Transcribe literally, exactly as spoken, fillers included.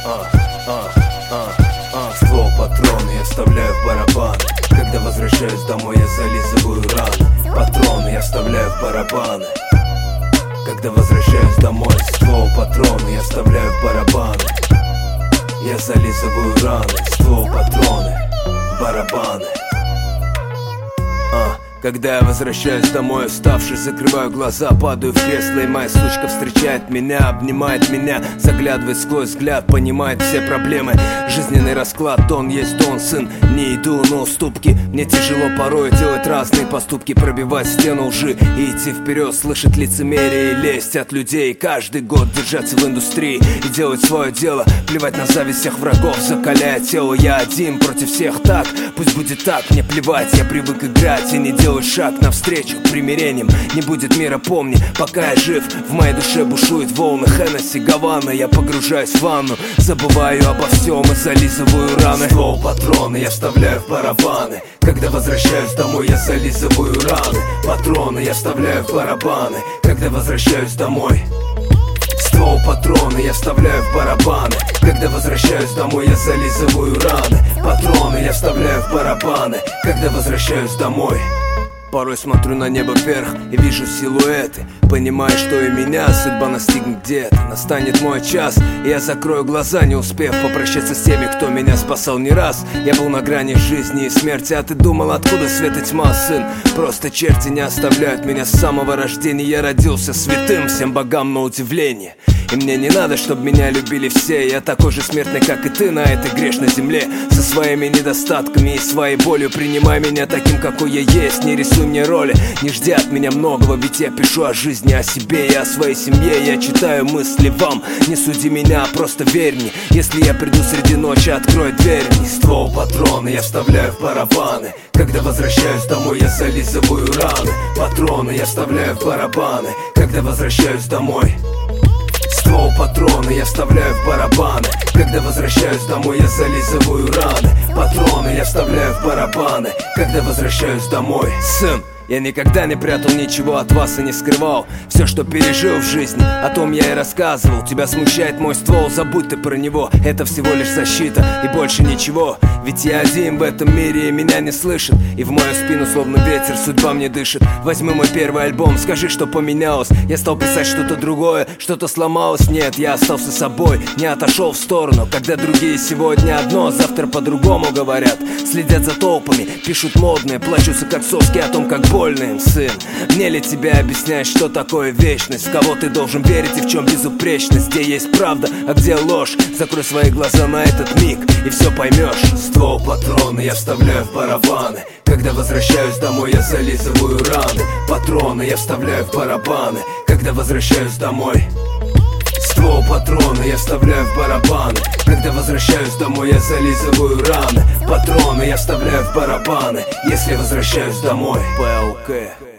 а, а, а, а. Ствол, патроны я вставляю в барабаны. Когда возвращаюсь домой, я зализываю раны. Патроны я вставляю в барабаны. Когда возвращаюсь домой, ствол, патроны я вставляю в барабаны. Я зализываю раны. Ствол, патроны, барабаны. А. Когда я возвращаюсь домой, уставший, закрываю глаза, падаю в кресло, и моя сучка встречает меня, обнимает меня, заглядывает сквозь взгляд, понимает все проблемы. Жизненный расклад, он есть он, сын, не иду на уступки. Мне тяжело порой делать разные поступки, пробивать стену лжи и идти вперед, слышать лицемерие и лезть от людей. Каждый год держаться в индустрии и делать свое дело, плевать на зависть всех врагов, закаляя тело. Я один против всех, так, пусть будет так, мне плевать, я привык играть и не делать шаг навстречу примирением. Не будет мира, помни, пока я жив. В моей душе бушуют волны Хеннесси, Гавана. Я погружаюсь в ванну, забываю обо всем и зализываю раны. Ствол, патроны я вставляю в барабаны. Когда возвращаюсь домой, я зализываю раны. Патроны я вставляю в барабаны. Когда возвращаюсь домой, ствол, патроны я вставляю в барабаны. Когда возвращаюсь домой, я зализываю раны. Патроны я вставляю в барабаны. Когда возвращаюсь домой, порой смотрю на небо вверх и вижу силуэты, понимая, что и меня судьба настигнет где-то. Настанет мой час, и я закрою глаза, не успев попрощаться с теми, кто меня спасал не раз. Я был на грани жизни и смерти, а ты думал, откуда свет и тьма, сын? Просто черти не оставляют меня с самого рождения. Я родился святым, всем богам на удивление. И мне не надо, чтобы меня любили все. Я такой же смертный, как и ты, на этой грешной земле, со своими недостатками и своей болью. Принимай меня таким, какой я есть, не рисуй мне роли, не жди от меня многого, ведь я пишу о жизни, о себе и о своей семье. Я читаю мысли вам, не суди меня, просто верь мне. Если я приду среди ночи, открой дверь. Не ствол, патроны я вставляю в барабаны. Когда возвращаюсь домой, я зализываю раны. Патроны я вставляю в барабаны. Когда возвращаюсь домой, ствол, патроны я вставляю в барабаны. Когда возвращаюсь домой, я зализываю раны. Патроны я вставляю в барабаны. Когда возвращаюсь домой, сын, я никогда не прятал ничего от вас и не скрывал. Все, что пережил в жизни, о том я и рассказывал. Тебя смущает мой ствол, забудь ты про него. Это всего лишь защита и больше ничего. Ведь я один в этом мире и меня не слышат. И в мою спину словно ветер судьба мне дышит. Возьми мой первый альбом, скажи, что поменялось. Я стал писать что-то другое, что-то сломалось. Нет, я остался собой, не отошел в сторону. Когда другие сегодня одно, завтра по-другому говорят. Следят за толпами, пишут модные, плачутся как соски о том, как больно им, сын. Мне ли тебе объяснять, что такое вечность? В кого ты должен верить и в чем безупречность? Где есть правда, а где ложь? Закрой свои глаза на этот миг и все поймешь. Ствол, патроны я вставляю в барабаны. Когда возвращаюсь домой, я зализываю раны. Патроны я вставляю в барабаны. Когда возвращаюсь домой, ствол, патроны я вставляю в барабаны. Когда возвращаюсь домой, я зализываю раны. Патроны я вставляю в барабаны. Если возвращаюсь домой, ПЛК.